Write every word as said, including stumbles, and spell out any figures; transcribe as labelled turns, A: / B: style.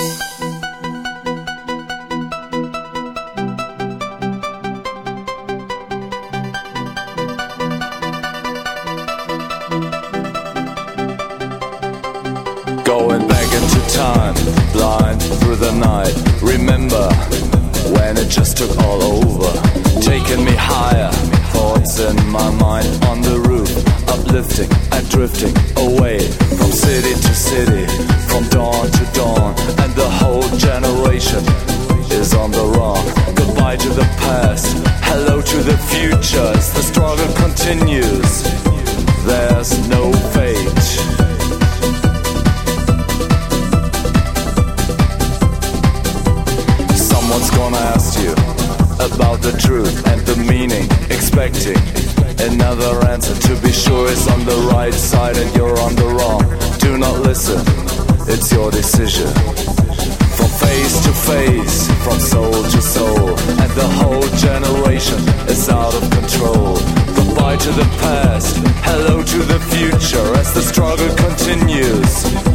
A: Going back into time, blind through the night. Remember when it just took all over, taking me higher, thoughts in my mind on the roof, uplifting and drifting away from city to city, from dawn to dawn, and the whole generation is on the run. Goodbye to the past, hello to the future, as the struggle continues. There's no fate. Someone's gonna ask you about the truth and the meaning, expecting another answer to be sure is on the right side and you're on the wrong. Do not listen, it's your decision. From face to face, from soul to soul, and the whole generation is out of control. Goodbye to the past, hello to the future, as the struggle continues.